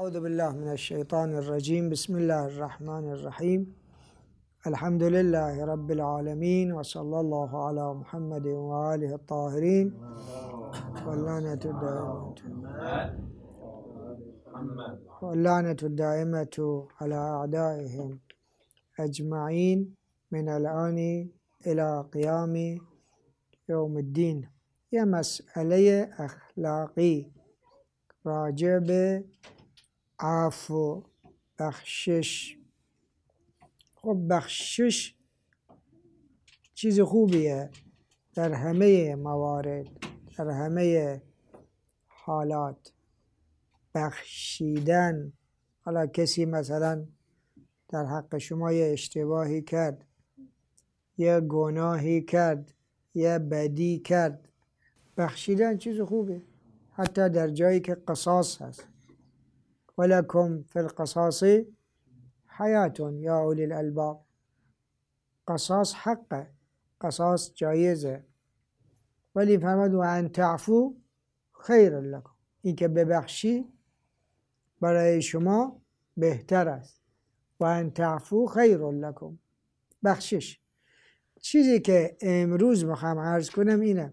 أعوذ بالله من الشيطان الرجيم. بسم الله الرحمن الرحيم. الحمد لله رب العالمين، وصلى الله على محمد وآله الطاهرين واللعنة الدائمة على أعدائهم أجمعين من الآن إلى قيام يوم الدين. یه مسئله اخلاقی راجع به عفو بخشش. خب بخشش چیز خوبیه در همه موارد، در همه حالات. بخشیدن، حالا کسی مثلا در حق شما یه اشتباهی کرد، یه گناهی کرد، یه بدی کرد، بخشیدن چیز خوبه، حتی در جایی که قصاص هست. ولکم فی القصاص حیات یا اولی الالباب. قصاص حقه، قصاص جایزه، ولی فرمود و ان تعفو خیر لکم، این که ببخشی برای شما بهتر است. و ان تعفو خیر لکم، بخشش. چیزی که امروز میخوام عرض کنم اینه،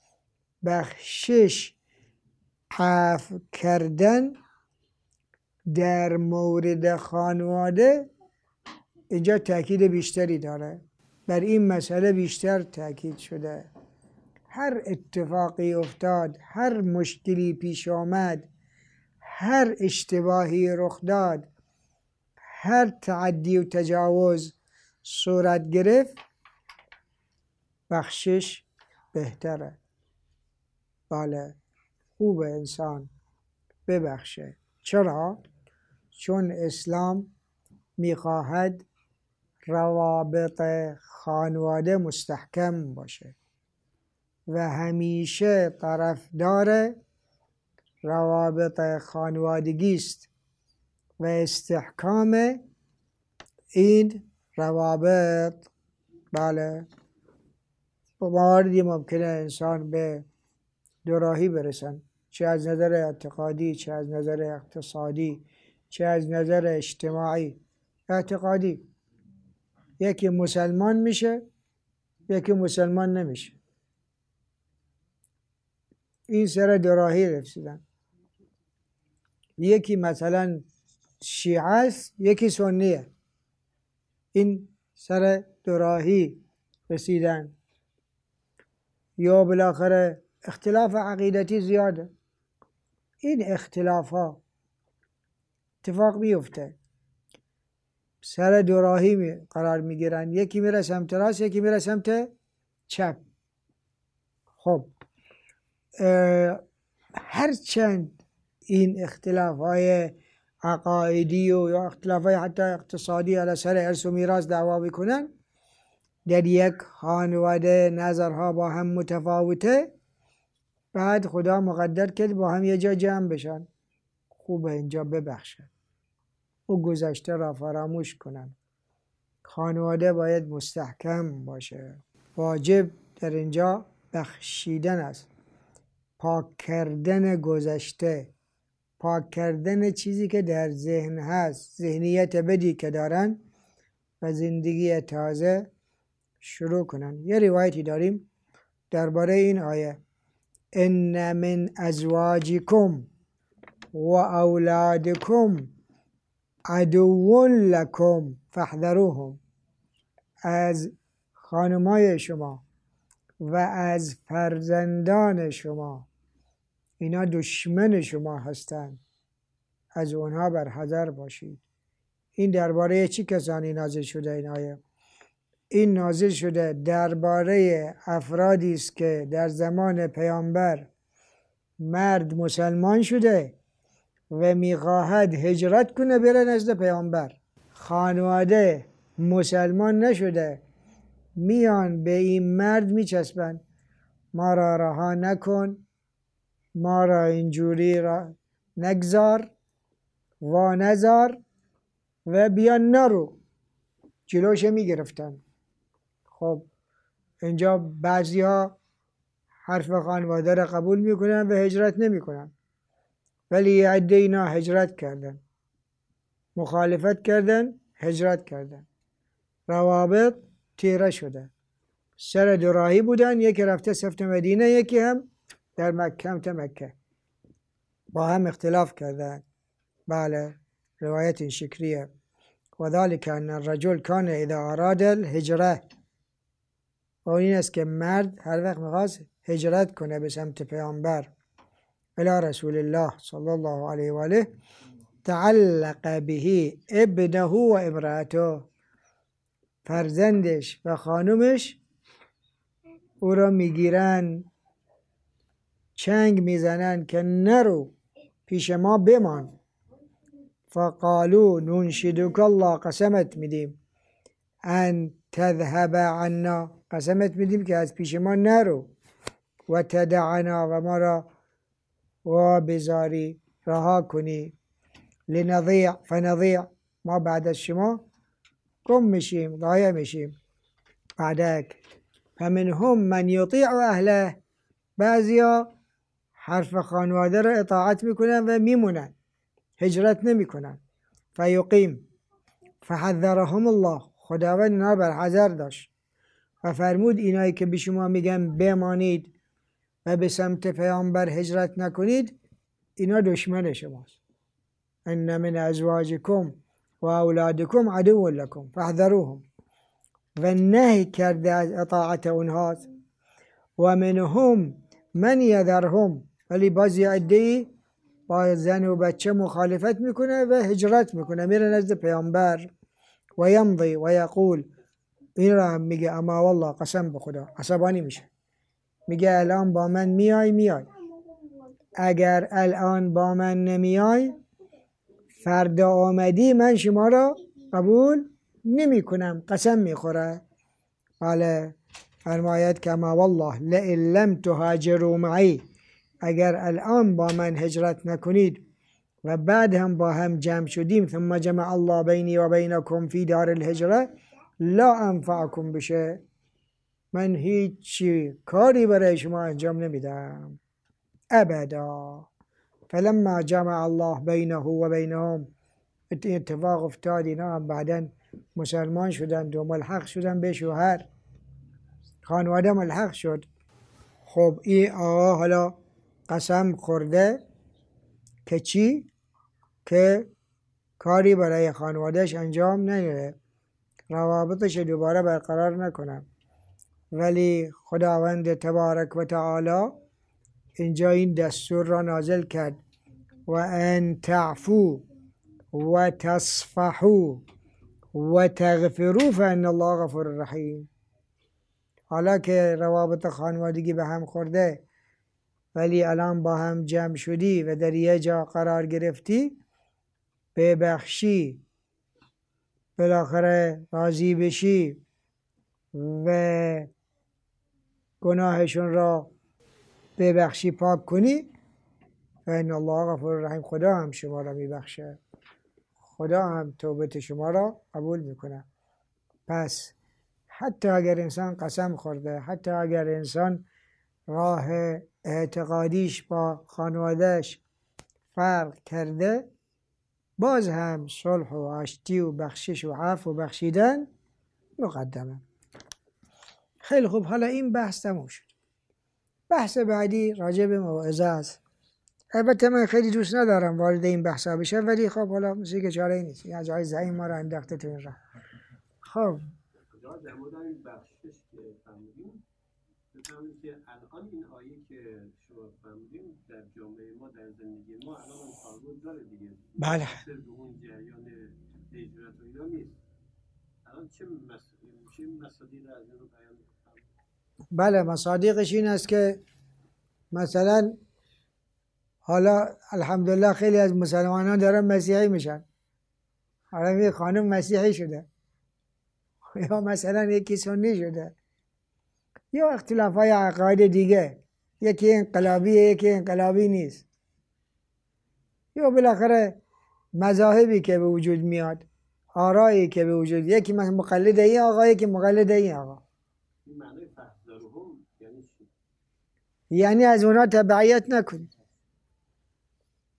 بخشش، عفو کردن در مورد خانواده اینجا تاکید بیشتری داره. بر این مسئله بیشتر تاکید شده. هر اتفاقی افتاد، هر مشکلی پیش آمد، هر اشتباهی رخ داد، هر تعدی و تجاوز صورت گرفت، بخشش بهتره. بله، خوب انسان ببخشه. چرا؟ چون اسلام میخواهد روابط خانواده مستحکم باشه و همیشه طرفدار روابط خانوادگی است و استحکام این روابط. بله، مواردی ممکنه انسان به دوراهی برسن، چه از نظر اعتقادی، چه از نظر اقتصادی، چه از نظر اجتماعی. اعتقادی، یکی مسلمان میشه، یکی مسلمان نمیشه، این سر دوراهی رسیدن. یکی مثلا شیعه است، یکی سنیه، این سر دوراهی رسیدن. یا بالاخره اختلاف عقیدتی زیاده. این اختلاف ها اتفاق میفته، سر دوراهی قرار میگیرن، یکی میره سمت راست، یکی میره سمت چپ. خب هرچند این اختلاف های عقایدی و یا اختلاف های حتی اقتصادی علی سر ارث و میراث دعوا بکنن، در یک خانواده نظرها با هم متفاوته، بعد خدا مقدر کرد با هم یه جا جمع بشن. خوبه اینجا ببخشن و گذشته را فراموش کنن. خانواده باید مستحکم باشه. واجب در اینجا بخشیدن است، پاک کردن گذشته، پاک کردن چیزی که در ذهن هست، ذهنیت بدی که دارن، و زندگی تازه شروع کنن. یه روایتی داریم درباره این آیه: ان من ازواجکم و اولادکم عدو لکم فاحذروهم. از خانمای شما و از فرزندان شما، اینا دشمن شما هستند، از اونها برحذر باشید. این درباره چی کسانی نازل شده این آیه؟ این نازل شده درباره افرادی است که در زمان پیامبر مرد مسلمان شده و میخواهد هجرت کنه بره نزد پیامبر. خانواده مسلمان نشده، میان به این مرد میچسبن، ما را رها نکن، ما را اینجوری را نگذار و نذار و بیان نرو، جلوش میگرفتن. خب اینجا بعضی ها حرف خانواده را قبول میکنن و هجرت نمیکنن. ولی عده اینا هجرت کردن، مخالفت کردن، هجرت کردن، روابط تیره شده، سر دوراهی بودن، یکی رفته سفت مدینه، یکی هم در مکه با هم اختلاف کردن. بله، روایت این شکلیه. وذلك ان الرجل كان اذا اراد الهجره، و این است که مرد هر وقت میخواست هجرت کنه به سمت پیامبر الی رسول الله صلی الله علیه و آله، تعلق به ابنه و امراته، فرزندش و خانومش او را میگیرن، چنگ میزنن که نرو، پیش ما بمان. فقالو ننشدک الله، قسمت میدیم، ان تذهب عنا، قسمت میدیم که از پیش ما نرو، و تدعنا، و ما را و بزاری، رها کنی، لنضیع فنضیع، ما بعد از شما گم میشیم، ضایع میشیم بعدک. فمنهم من یطیع اهله، بعضیا حرف خانواده را اطاعت میکنن و میمونن، هجرت نمیکنن. فیقیم، فحذرهم الله، خداوند اینا بر حذر داشت و فرمود اینایی که به شما میگن بمانید و به سمت پیامبر هجرت نکنید، اینا دشمن شماست. ان من ازواجکم و اولادکم عدو لکم فاحذروهم، و نهی کرده از اطاعت اونهاست. و منهم من یذرهم، ولی بعضی عده‌ای با زن و بچه مخالفت میکنه و هجرت میکنه، میره نزد پیامبر. و یمضی و یقول، این را هم میگه اما والله، قسم به خدا، عصبانی میشه، میگه الان با من میای، اگر الان با من نمیای، فردا آمدی من شما را قبول نمی کنم، قسم میخوره. بله، فرماید که اما والله لئن لم تهاجروا معی، اگر الان با من هجرت نکنید و بعد هم با هم جمع شدیم، ثم جمع الله بینی و بینکم فی دار الهجره لا انفعکم بشه، من هیچ کاری برای شما انجام نمیدم ابدا. فلما جمع الله بینه و بینهم، اتفاق افتاد اینا هم بعدن مسلمان شدند و ملحق شدن به شوهر، خانواده ملحق شد. خب این آقا حالا قسم خورده که چی؟ که کاری برای خانوادهش انجام نگیره، روابطش دوباره برقرار نکنم. ولی خداوند تبارک و تعالی اینجا این دستور را نازل کرد، و ان تعفو و تصفحو و تغفروا فان الله غفور رحیم. حالا که روابط خانوادگی به هم خورده ولی الان با هم جمع شدی و در یه جا قرار گرفتی، ببخشی، بالاخره راضی بشی و گناهشون را ببخشی، پاک کنی، فإن الله غفور رحیم، خدا هم شما را میبخشه، خدا هم توبت شما را قبول میکنه. پس حتی اگر انسان قسم خورده، حتی اگر انسان راه اعتقادیش با خانوادهش فرق کرده، باز هم صلح و آشتی و بخشش و عفو و بخشیدن مقدمه. خیلی خوب، حالا این بحث تموم شد. بحث بعدی راجع به موعظه است. البته من خیلی دوست ندارم وارد این بحثا بشم، ولی خب حالا مثل که چاره ای نیست، این جای زعیم ما رو انداخته تو این راه. خب در مورد این بخشش که فهمیدیم، بفهمید که الان این آیه که شما فهمیدیم در جامعه ما، در زندگی ما الان تعارض داره دیگه. بله، به اون جریان هجرت و اینا نیست. الان چه مصادیق از این رو بیان می‌کنم؟ بله، مصادیقش این است که مثلا حالا الحمدلله خیلی از مسلمانان دارن مسیحی میشن، حالا یه خانم مسیحی شده یا مثلا یکی سنی شده، یا اختلاف های عقاید دیگه، یکی انقلابیه یکی انقلابی نیست، یا بالاخره مذاهبی که به وجود میاد، آرایی که به وجود، یکی مقلد این آقا یکی مقلد این آقا. این معنی فحذرهم یعنی چی؟ یعنی از اونا تبعیت نکنید.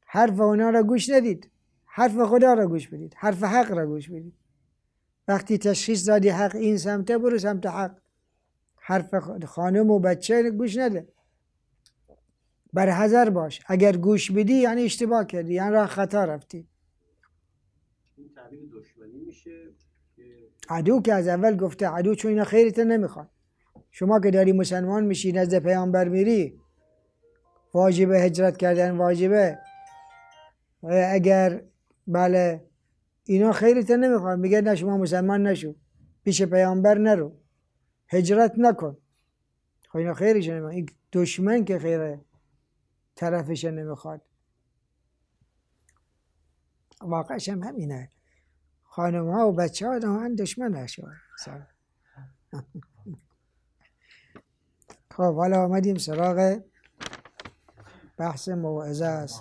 حرف اونا را گوش ندید، حرف خدا را گوش بدید، حرف حق را گوش بدید. وقتی تشخیص دادی حق این سمته، برو سمت حق. حرف خانم و بچه گوش نده. بر حذر باش. اگر گوش بدی یعنی اشتباه کردی، یعنی راه خطا رفتی. این تعبیر دشمنی میشه که عدو که از اول گفته عدو، چون اینا خیرت نمیخوان. شما که داری مسلمان میشی نزد پیامبر میری، واجبه هجرت کردن واجبه، اگر بله اینا خیرت نمیخوان، میگه نه شما مسلمان نشو، پیش پیامبر نرو، هجرت نکن. خب اینا خیرش نمیخوان. این دشمن که خیره طرفش نمیخواد. واقعش هم همینه. خانم ها و بچه ها هم دشمن نشون. خب حالا آمدیم سراغ بحث موعظه است.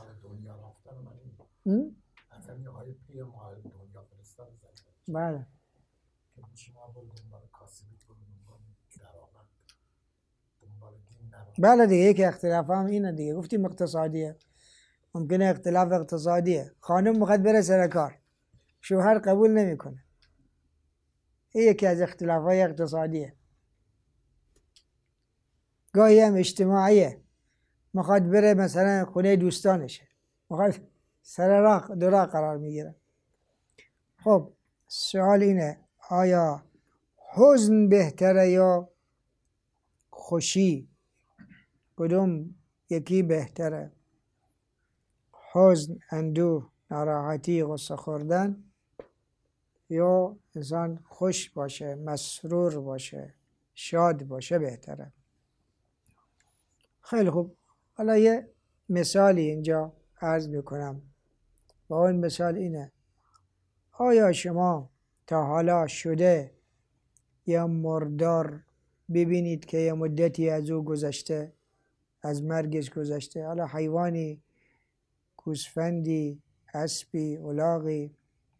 بله بله دیگه، یک اختلاف هم اینه دیگه. گفتیم اقتصادیه، ممکنه اختلاف اقتصادیه. خانم میخواد بره سر کار، شوهر قبول نمیکنه، این یکی از اختلافهای اقتصادیه. گاهی هم اجتماعیه، میخواد بره مثلا خونه دوستانشه، میخواد سر راه دو راه قرار میگیره. خب سوال اینه آیا حزن بهتره یا خوشی؟ کدوم یکی بهتره؟ حزن، اندوه، ناراحتی، غصه خوردن، یا انسان خوش باشه، مسرور باشه، شاد باشه بهتره؟ خیلی خوب. حالا یه مثالی اینجا عرض میکنم و اون مثال اینه: آیا شما تا حالا شده یا مردار ببینید که یه مدتی از او گذشته، از مرگش گذشته؟ حالا حیوانی، گوسفندی، اسبی، الاغی،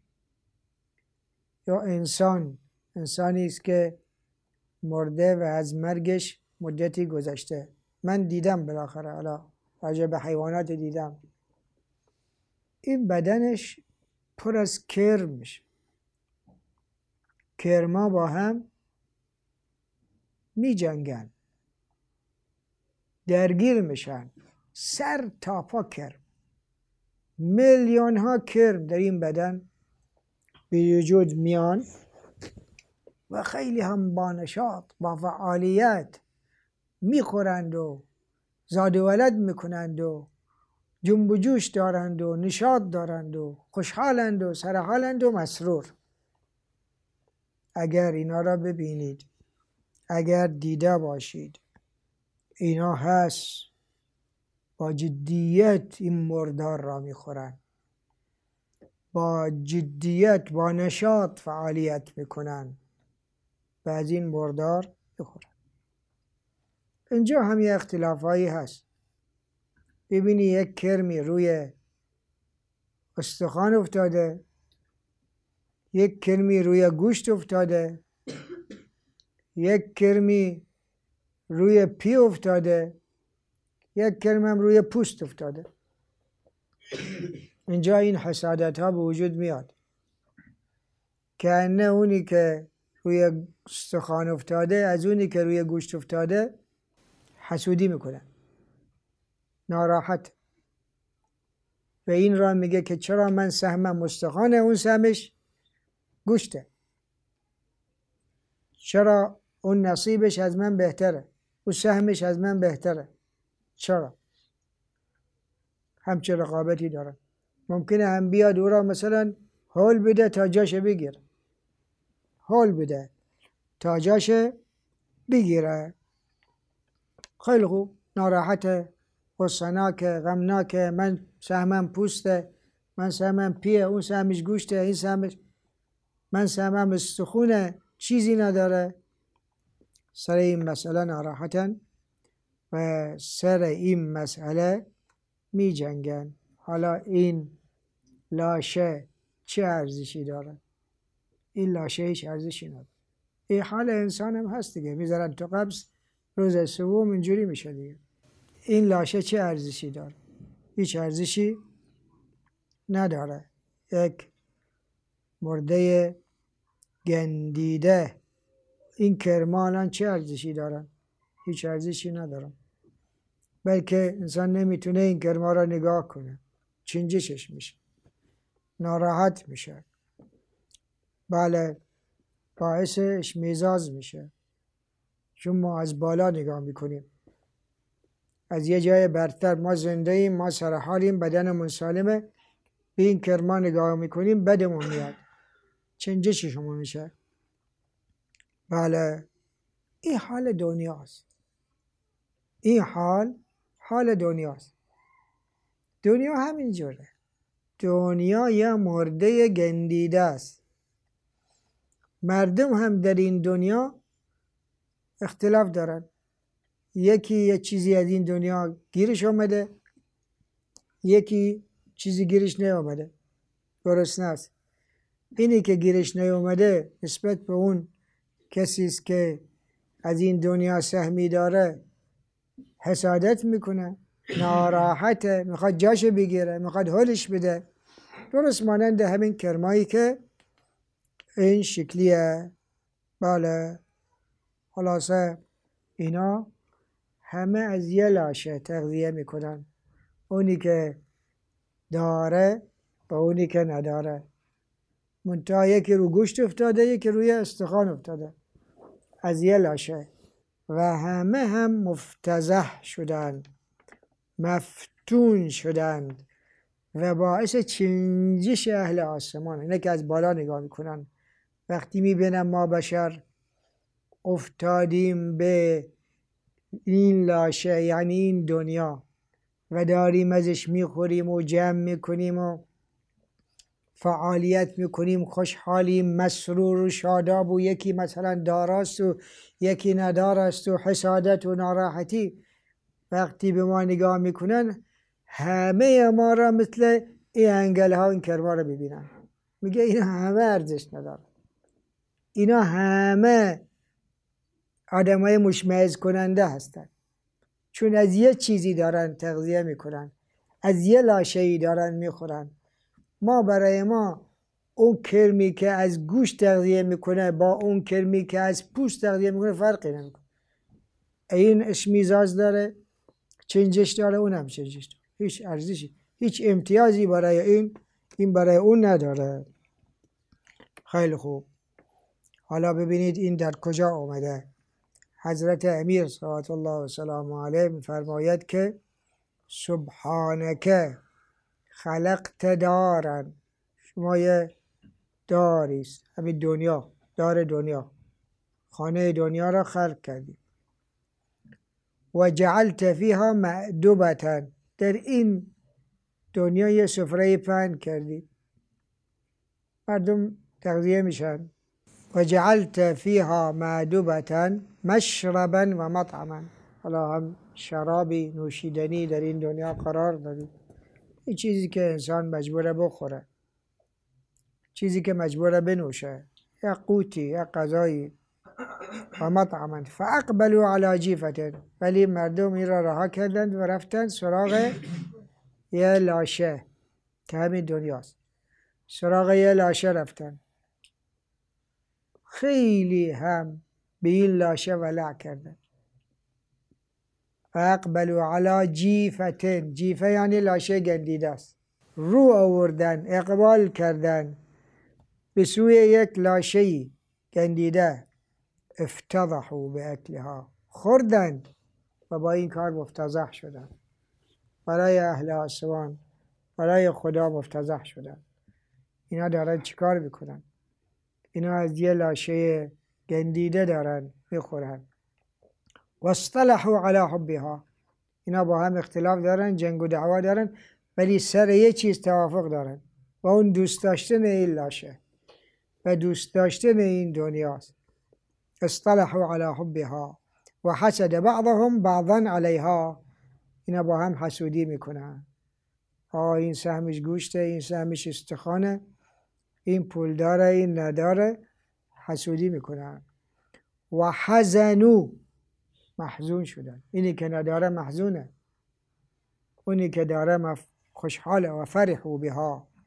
یا انسانی است که مرده و از مرگش مدتی گذشته. من دیدم بالاخره، حالا راجع به حیوانات دیدم، این بدنش پر از کرم میشه، کرما با هم می جنگن، درگیر میشن، سر تا پا کرم، میلیون ها کرم در این بدن به وجود میان و خیلی هم با نشاط، با فعالیت میخورند و زاد و ولد میکنند و جنب و جوش دارند و نشاط دارند و خوشحالند و سرحالند و مسرور. اگر اینا را ببینید، اگر دیده باشید اینا هست، با جدیت این مردار را میخورند، با جدیت با نشاط فعالیت میکنند و از این مردار بخورند. اینجا هم یه اختلافایی هست. ببینی یک کرمی روی استخوان افتاده، یک کرمی روی گوشت افتاده، یک کرمی روی پی افتاده، یک کرم هم روی پوست افتاده. اینجا این حسادت ها به وجود میاد که نه اونی که روی استخوان افتاده از اونی که روی گوشت افتاده حسودی میکنه، ناراحت. و این را میگه که چرا من سهمم استخوانه، اون سهمش گوشته، چرا اون نصیبش از من بهتره، اون سهمش از من بهتره، چرا؟ همچه رقابتی داره. ممکنه هم بیاد او را مثلا هول بده تا جاش بگیره، هول بده تا جاش بگیره. خیلی خوب، ناراحته، غصه‌ناکه، غمناکه، من سهمم پوسته، من سهمم پیه، اون سهمش گوشته، این سهمش، من سهمم استخونه، چیزی نداره. سر این مسئله ناراحتن و سر این مسئله می جنگن. حالا این لاشه چه ارزشی داره؟ این لاشه هیچ ارزشی نداره. این حال انسان هم هست دیگه، میذارن تو قبض، روز سوم اینجوری میشه دیگه. این لاشه چه ارزشی داره؟ هیچ ارزشی نداره. یک مرده گندیده. این کرما الان چه ارزشی دارن؟ هیچ ارزشی ندارن، بلکه انسان نمیتونه این کرما را نگاه کنه، چنجشش میشه، ناراحت میشه، بله باعث اشمیزاز میشه، چون ما از بالا نگاه میکنیم، از یه جای برتر. ما زنده ایم، ما سرحالیم، بدنمون سالمه، به این کرما نگاه میکنیم بدمون میاد، چنجششمون میشه. بله این حال دنیاست. این حال دنیاست. دنیا همینجوره. دنیا یه مرده گندیده است. مردم هم در این دنیا اختلاف دارن. یکی یه چیزی از این دنیا گیرش آمده، یکی چیزی گیرش نیامده، گرسنه است. اینی که گیرش نیامده نسبت به اون کسی است که از این دنیا سهمی داره حسادت میکنه، ناراحته، میخواد جاش بگیره، میخواد حالش بده. درست مانند همین کرمایی که این شکلیه. بله خلاصه اینا همه از یه لاشه تغذیه میکنن، اونی که داره با اونی که نداره. منتها یکی رو گوشت افتاده، یکی روی استخوان افتاده، از یه لاشه. و همه هم مفتضح شدند، مفتون شدند و باعث چنجش اهل آسمان. اینه که از بالا نگاه میکنن، وقتی میبینن ما بشر افتادیم به این لاشه، یعنی این دنیا، و داریم ازش میخوریم و جمع میکنیم و فعالیت میکنیم، خوشحالیم، مسرور و شاداب، و یکی مثلا داراست و یکی نداراست و حسادت و ناراحتی. وقتی به ما نگاه میکنن همه ما را مثل این انگل ها این کرما را ببینن، میگه اینا همه ارزش ندارن، اینا همه آدم های مشمئز کننده هستن، چون از یه چیزی دارن تغذیه میکنن، از یه لاشه‌ای دارن میخورن. ما برای ما اون کرمی که از گوشت تغذیه میکنه با اون کرمی که از پوست تغذیه میکنه فرقی نمیکنه. این اشمیزاز داره، چنجش داره، اون هم چنجش داره، هیچ ارزشی، هیچ امتیازی برای این برای اون نداره. خیلی خوب، حالا ببینید این در کجا آمده. حضرت امیر صلوات الله و سلام علیه میفرماید که سبحانک خلقت دارن، شما یه داریست، همین دنیا، دار دنیا، خانه دنیا را خلق کردی. و جعلت فیها مأدبة، در این دنیا یه سفره پهن کردی، مردم تغذیه میشن. و جعلت فیها مأدبة مشربا و مطعما، حالا هم شرابی نوشیدنی در این دنیا قرار دادی، این چیزی که انسان مجبوره بخوره، چیزی که مجبوره بنوشه، یا قوتی یا غذایی. و مطعما فاقبلوا علی جیفة، ولی مردم این را رها کردند و رفتن سراغ یه لاشه که همین دنیاست، سراغ یه لاشه رفتن. خیلی هم به این لاشه ولع کردن. فاقبلوا علی جیفة، جیفه یعنی لاشه گندیده است، رو آوردن، اقبال کردن به سوی یک لاشه‌ای گندیده. افتضحوا باکلها، خوردند و با این کار مفتضح شدند، برای اهل آسمان، برای خدا مفتضح شدند. اینا دارن چیکار میکنن؟ اینا از یه لاشه گندیده دارن میخورن. و اصطلحوا علی حبها، اینا با هم اختلاف دارن، جنگ و دعوا دارن، ولی سر یه چیز توافق دارن، و اون دوست داشتن این لاشه و دوست داشتن این دنیاست. اصطلحوا علی حبها و حسد بعضهم بعضا علیها، اینا با هم حسودی میکنن. این سهمش گوشته، این سهمش استخوانه، این پول داره، این نداره، حسودی میکنن. و حزنوا، محزون شدن، اینی که نداره محزونه، اونی که داره خوشحاله. و فرحوا بها،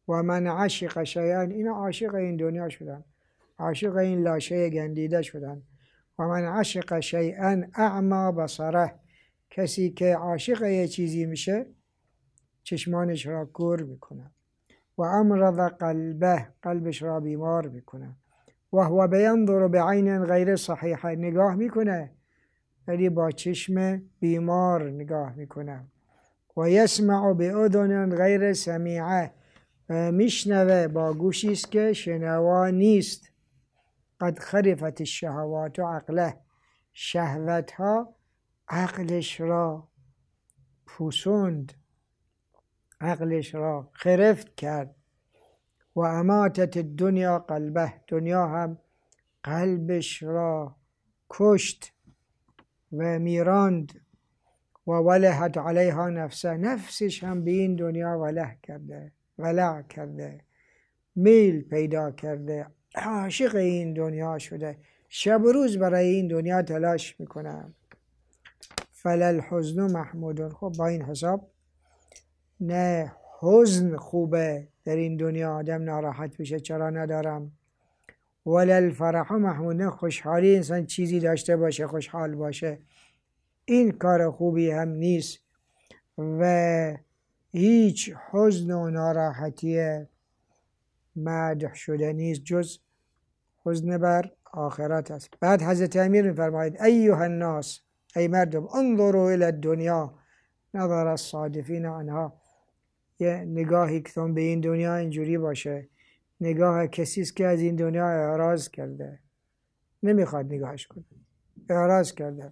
و من عشق شیئا، اینا عاشق این دنیا شدن، عاشق این لاشه گندیده شدن. و من عشق شیئا اعما بصره، کسی که عاشق یه چیزی میشه چشمانش را کور میکنه. و امرض قلبه، قلبش را بیمار میکنه. و هو بینظر بعین غیر صحیحه، نگاه میکنه ولی با چشم بیمار نگاه میکنه. و یسمع باذن غیر سمیعه، میشنوه با گوشی است که شنوا نیست. قد خرفت الشهوات عقله، شهوت ها عقلش را پوسوند، عقلش را خرفت کرد. و اماتت الدنیا قلبه، دنیا هم قلبش را کشت و میراند. و ولهت علیها نفسه، نفسش هم به این دنیا ولع کرده، میل پیدا کرده، عاشق این دنیا شده، شب و روز برای این دنیا تلاش میکنه. فللحزن محمود، خب با این حساب نه حزن خوبه در این دنیا آدم ناراحت بشه چرا ندارم، وللفرح محمود، نه خوشحالی انسان چیزی داشته باشه خوشحال باشه، این کار خوبی هم نیست. و هیچ حزن و ناراحتی مدح شده نیست جز حزن بر آخرت است. بعد حضرت امیر میفرماید ایها الناس، ای مردم، انظروا الی الدنیا نظر الصادفین عنها، یه نگاهی که به این دنیا اینجوری باشه، نگاه کسی است که از این دنیا اعراض کرده، نمیخواد نگاهش کنه، اعراض کرده.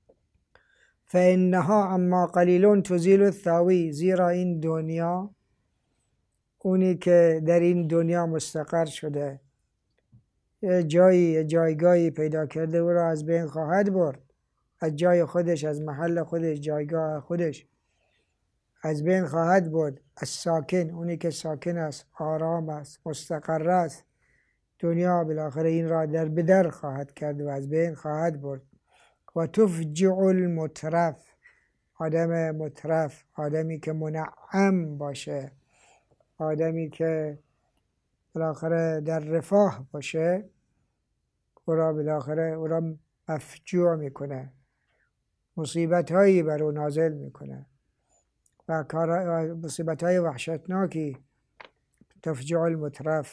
فانها اما قلیل تزیل الثاوی، زیرا این دنیا، اونی که در این دنیا مستقر شده یه جایگاهی پیدا کرده او را از بین خواهد برد، از جای خودش، از محل خودش، جایگاه خودش از بین خواهد برد. از ساکن، اونی که ساکن است، آرام است، مستقر است، دنیا بالاخره این را در بدر خواهد کرد و از بین خواهد برد. و تفجع المترف، آدم مترف، آدمی که منعم باشه، آدمی که بالاخره در رفاه باشه، او را بالاخره او را مفجوع میکنه، مصیبت هایی بر او نازل میکنه و مصیبت های وحشتناکی. تفجع المترف.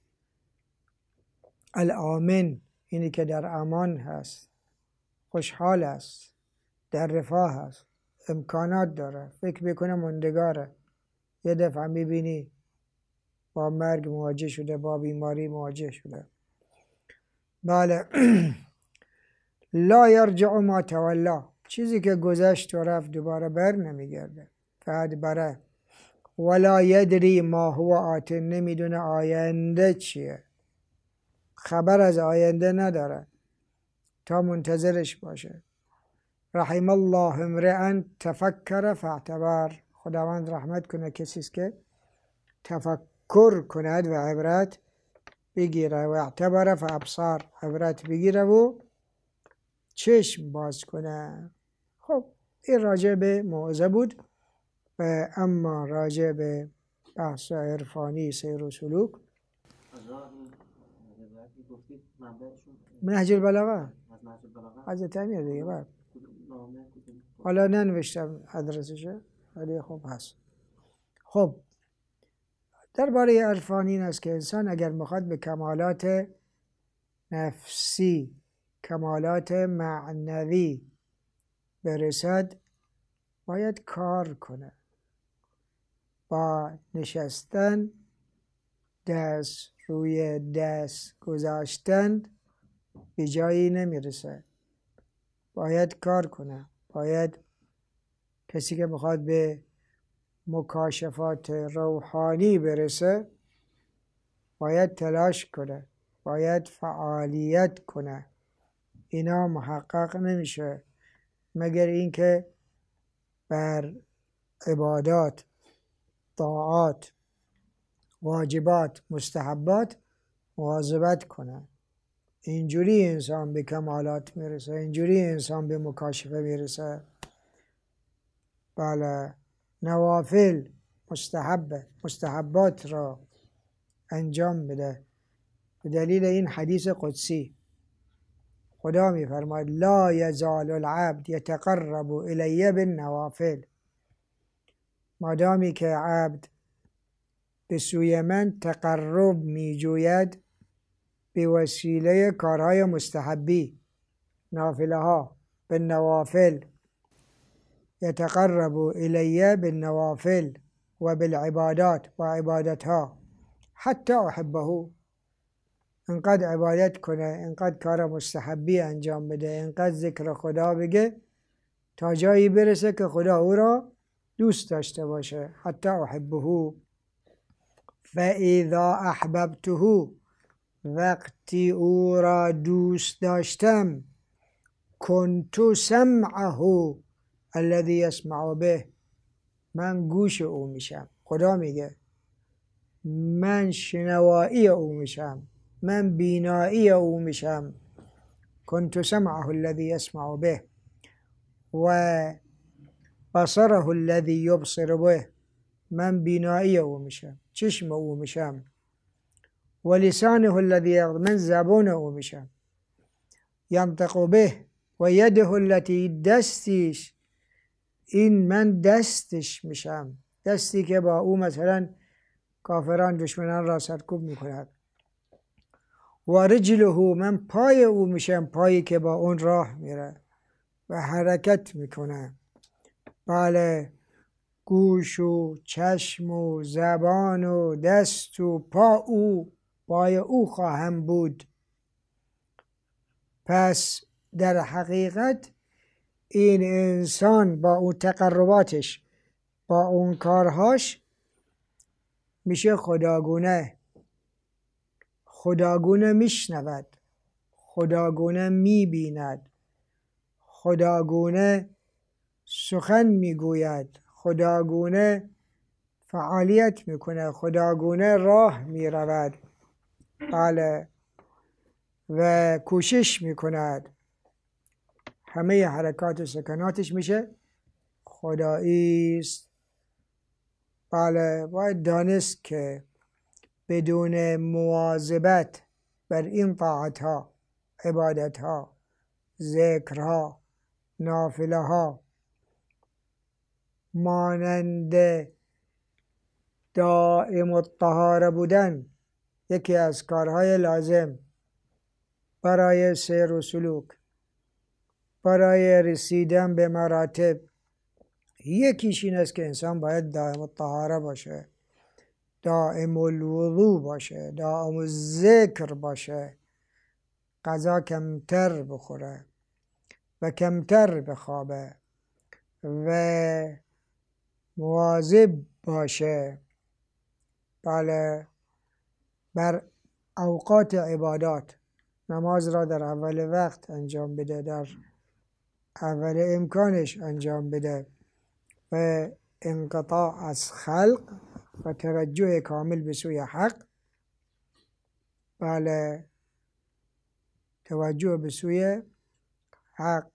الآمن، اینی که در امان هست، خوشحال است، در رفاه هست، امکانات داره، فکر میکنه مندگاره، یه دفعه میبینی با مرگ مواجه شده، با بیماری مواجه شده. بله. لا یرجع ما تولا، چیزی که گذشت و رفت دوباره بر نمیگرده. فقط بره. ولا یدری ما هو آت، نمیدونه آینده چیه، خبر از آینده نداره تا منتظرش باشه. رحم الله امرئا تفکر فاعتبر، خداوند رحمت کنه کسی است که تفکر کند و عبرت بگیره. و اعتبر فابصار، عبرت بگیره و چشم باز کنه. خب این راجع به موعظه بود. و اما راجع به بحث عرفانی سیر و سلوک، نهج البلاغه حضرت امیر دیگه بعد حالا ننوشتم ادرسشه ولی خب هست. خب درباره عرفان این است که انسان اگر میخواد به کمالات نفسی، کمالات معنوی برسد باید کار کنه. با نشستن، دست روی دست گذاشتن به جایی نمیرسه، باید کار کنه. باید کسی که میخواد به مکاشفات روحانی برسه باید تلاش کنه، باید فعالیت کنه. اینا محقق نمیشه مگر اینکه بر عبادات، طاعات، واجبات، مستحبات مواظبت کنه. اینجوری انسان به کمالات میرسه، اینجوری انسان به مکاشفه میرسه. بله، نوافل مستحبات را انجام بده. به دلیل این حدیث قدسی خدا می‌فرماید لا یزال العبد یتقرب الی بالنوافل، مادامی که عبد به سوی من تقرب می‌جوید به وسیله کارهای مستحبی، نافله ها، به نوافل، یتقرب الی بالنوافل و بالعبادات و عبادت ها، حتی احبه، انقدر عبادت کنه، انقدر کار مستحبی انجام بده، انقدر ذکر خدا بگه تا جایی برسه که خدا او را دوست داشته باشه. حتی احبه فاذا احببته، وقتی او را دوست داشتم، کنت سمعه الذی یسمع به، من گوش او میشم. خدا میگه من شنوایی او میشم، من بینایی او میشم. کنت سمعه الذی یسمع به و بصره الذی یبصر به، من بینایی او میشم، چشم او میشم. و لسانه الذی، من زبان او میشم. ینطق به و یده التي، دستش، این من دستش میشم، دستی که با او مثلا کافران دشمنان را سرکوب میکند. و رجله، من پای او میشم، پایی که با اون راه میره و حرکت میکنه. بله، گوش و چشم و زبان و دست و پای او خواهم بود. پس در حقیقت این انسان با اون تقرباتش، با اون کارهاش میشه خداگونه. خداگونه میشنود، خداگونه میبیند، خداگونه سخن میگوید، خداگونه فعالیت میکنه، خداگونه راه میرود. بله، و کوشش میکند، همه حرکات و سکناتش میشه خدایی است. بله، باید دانست که بدون مواظبت بر این طاعت ها، عبادت ها، ذکر ها، نافله ها، مانند دائم الطهاره بودن، یکی از کارهای لازم برای سیر و سلوک، برای رسیدن به مراتب، یکیش این است که انسان باید دائم الطهاره باشه، دائم الوضو باشه، دائم الذکر باشه، غذا کمتر بخوره و کمتر بخوابه و مواظب باشه. بله، بر اوقات عبادات، نماز را در اول وقت انجام بده، در اول امکانش انجام بده و انقطاع از خلق و توجه کامل به سوی حق. بله، توجه به سوی حق،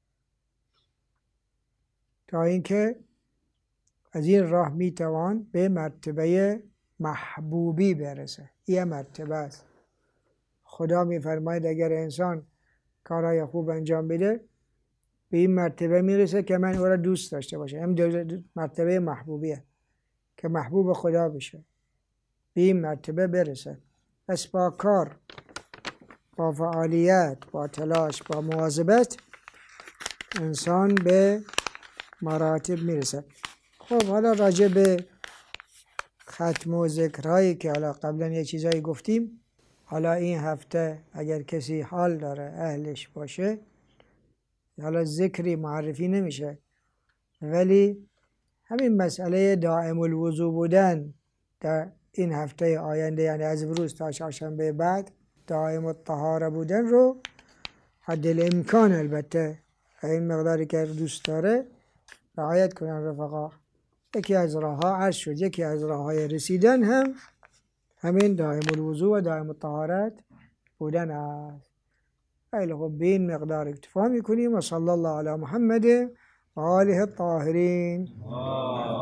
تا اینکه از این راه میتوان به مرتبه محبوبی برسه. یه مرتبه است. خدا میفرماید اگر انسان کارهای خوب انجام بده به این مرتبه میرسه که من او را دوست داشته باشه. همین مرتبه محبوبیه که محبوب خدا بشه، به این مرتبه برسه. پس با کار، با فعالیت، با تلاش، با مواظبت انسان به مراتب میرسه. خب حالا راجع به ختم و ذکرهایی که حالا قبلا یه چیزایی گفتیم، حالا این هفته اگر کسی حال داره، اهلش باشه، حالا ذکری معرفی نمیشه، ولی همین مسئله دائم الوضو بودن در این هفته آینده، یعنی از امروز تا چهارشنبه بعد، دائم الطهاره بودن رو حد الامکان، البته این مقداری که دوست داره رعایت کنن رفقا. یکی از راه‌ها عرض شد، یکی از راه‌های رسیدن هم همین دائم الوضو و دائم الطهارت بودن است. خیلی خب، به این مقدار اکتفا میکنیم و صلی الله علی محمد و آله الطاهرین.